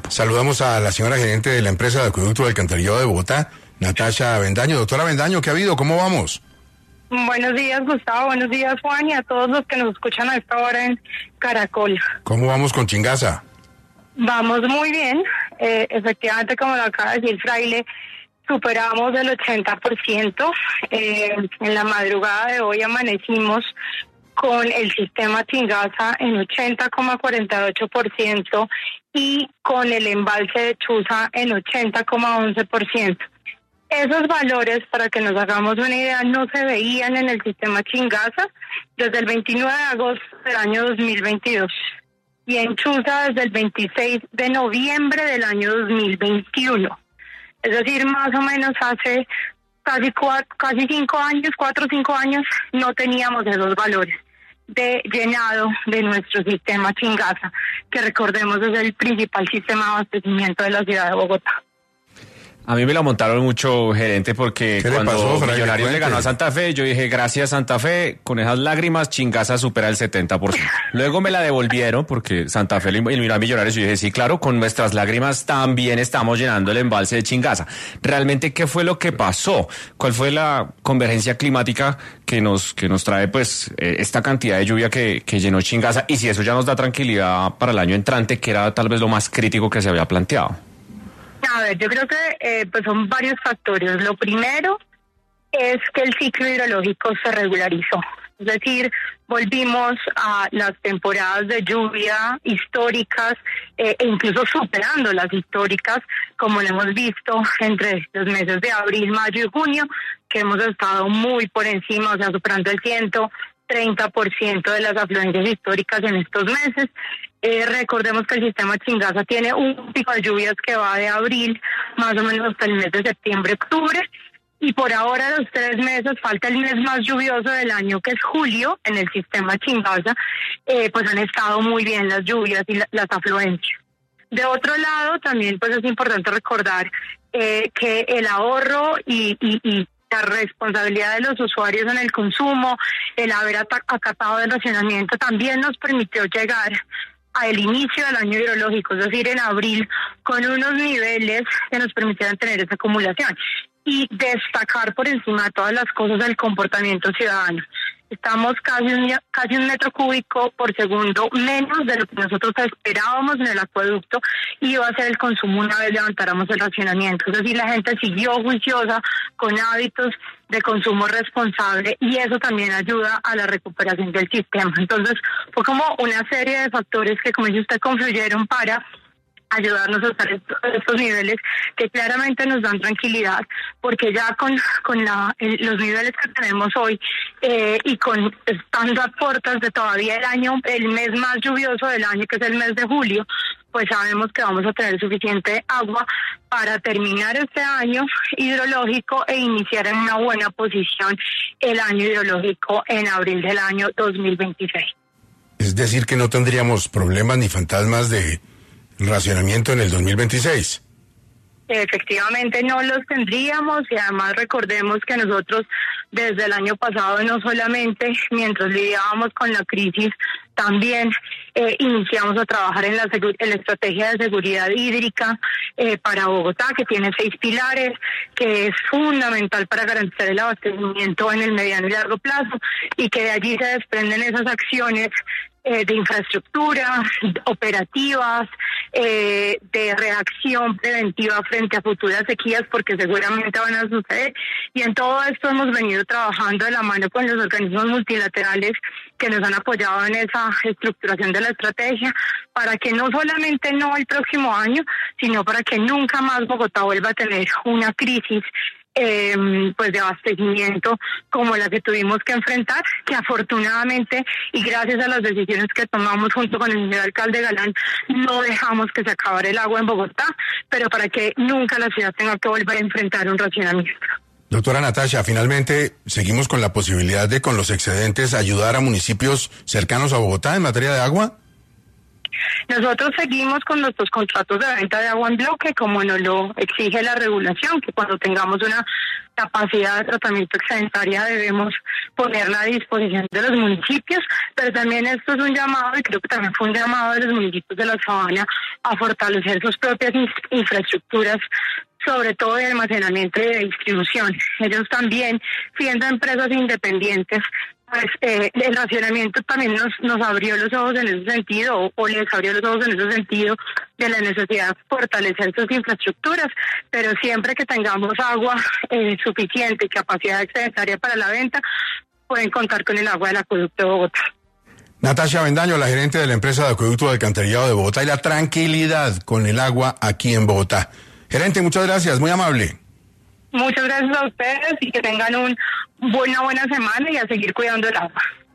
Saludamos a la señora gerente de la empresa de acueducto de alcantarillado de Bogotá, Natasha Avendaño. Doctora Avendaño, ¿qué ha habido? ¿Cómo vamos? Buenos días, Gustavo. Buenos días, Juan, y a todos los que nos escuchan a esta hora en Caracol. ¿Cómo vamos con Chingaza? Vamos muy bien. Efectivamente, como lo acaba de decir Fraile, superamos el 80%. En la madrugada de hoy amanecimos con el sistema Chingaza en 80,48% y con el embalse de Chuza en 80,11%. Esos valores, para que nos hagamos una idea, no se veían en el sistema Chingaza desde el 29 de agosto del año 2022 y en Chuza desde el 26 de noviembre del año 2021. Es decir, más o menos hace casi 5 años, 4 o 5 años, no teníamos esos valores de llenado de nuestro sistema Chingaza, que recordemos es el principal sistema de abastecimiento de la ciudad de Bogotá. A mí me la montaron mucho, gerente, porque cuando pasó, Millonarios le ganó a Santa Fe, yo dije, gracias Santa Fe, con esas lágrimas Chingaza supera el 70%. Luego me la devolvieron porque Santa Fe eliminó a Millonarios y yo dije, sí, claro, con nuestras lágrimas también estamos llenando el embalse de Chingaza. Realmente, ¿qué fue lo que pasó? ¿Cuál fue la convergencia climática que nos trae pues esta cantidad de lluvia que llenó Chingaza? Y si eso ya nos da tranquilidad para el año entrante, que era tal vez lo más crítico que se había planteado. A ver, yo creo que pues son varios factores. Lo primero es que el ciclo hidrológico se regularizó. Es decir, volvimos a las temporadas de lluvia históricas e incluso superando las históricas, como lo hemos visto entre los meses de abril, mayo y junio, que hemos estado muy por encima, o sea, superando el 130% de las afluencias históricas en estos meses. Recordemos que el sistema Chingaza tiene un pico de lluvias que va de abril más o menos hasta el mes de septiembre, octubre, y por ahora los 3 meses, falta el mes más lluvioso del año, que es julio, en el sistema Chingaza, pues han estado muy bien las lluvias y las afluencias. De otro lado, también pues es importante recordar que el ahorro y la responsabilidad de los usuarios en el consumo, el haber acatado el racionamiento, también nos permitió llegar al inicio del año hidrológico, es decir, en abril, con unos niveles que nos permitieran tener esa acumulación y destacar por encima de todas las cosas el comportamiento ciudadano. Estamos casi un metro cúbico por segundo menos de lo que nosotros esperábamos en el acueducto y iba a ser el consumo una vez levantáramos el racionamiento. Es decir, la gente siguió juiciosa con hábitos de consumo responsable y eso también ayuda a la recuperación del sistema. Entonces, fue como una serie de factores que, como dice usted, confluyeron para ayudarnos a estar estos niveles que claramente nos dan tranquilidad, porque ya con los niveles que tenemos hoy y con estando a puertas de todavía el mes más lluvioso del año, que es el mes de julio, pues sabemos que vamos a tener suficiente agua para terminar este año hidrológico e iniciar en una buena posición el año hidrológico en abril del año 2026. Es decir, que no tendríamos problemas ni fantasmas de racionamiento en el 2026. Efectivamente no los tendríamos y además recordemos que nosotros desde el año pasado no solamente mientras lidiábamos con la crisis también iniciamos a trabajar en la estrategia de seguridad hídrica para Bogotá, que tiene 6 pilares, que es fundamental para garantizar el abastecimiento en el mediano y largo plazo y que de allí se desprenden esas acciones de infraestructura, operativas, de reacción preventiva frente a futuras sequías, porque seguramente van a suceder. Y en todo esto hemos venido trabajando de la mano con los organismos multilaterales que nos han apoyado en esa estructuración de la estrategia, para que no solamente no el próximo año, sino para que nunca más Bogotá vuelva a tener una crisis pues de abastecimiento como la que tuvimos que enfrentar, que afortunadamente y gracias a las decisiones que tomamos junto con el señor alcalde Galán, no dejamos que se acabara el agua en Bogotá, pero para que nunca la ciudad tenga que volver a enfrentar un racionamiento. Doctora Natasha, finalmente seguimos con la posibilidad de con los excedentes ayudar a municipios cercanos a Bogotá en materia de agua. Nosotros seguimos con nuestros contratos de venta de agua en bloque, como nos lo exige la regulación, que cuando tengamos una capacidad de tratamiento excedentaria debemos ponerla a disposición de los municipios, pero también esto es un llamado, y creo que también fue un llamado de los municipios de la Sabana, a fortalecer sus propias infraestructuras, sobre todo de almacenamiento y de distribución. Ellos también, siendo empresas independientes, pues el racionamiento también nos abrió los ojos en ese sentido, o les abrió los ojos en ese sentido de la necesidad de fortalecer sus infraestructuras, pero siempre que tengamos agua suficiente y capacidad excedentaria para la venta, pueden contar con el agua del acueducto de Bogotá. Natasha Avendaño, la gerente de la empresa de acueducto de alcantarillado de Bogotá, y la tranquilidad con el agua aquí en Bogotá. Gerente, muchas gracias, muy amable. Muchas gracias a ustedes y que tengan una buena semana y a seguir cuidando el agua.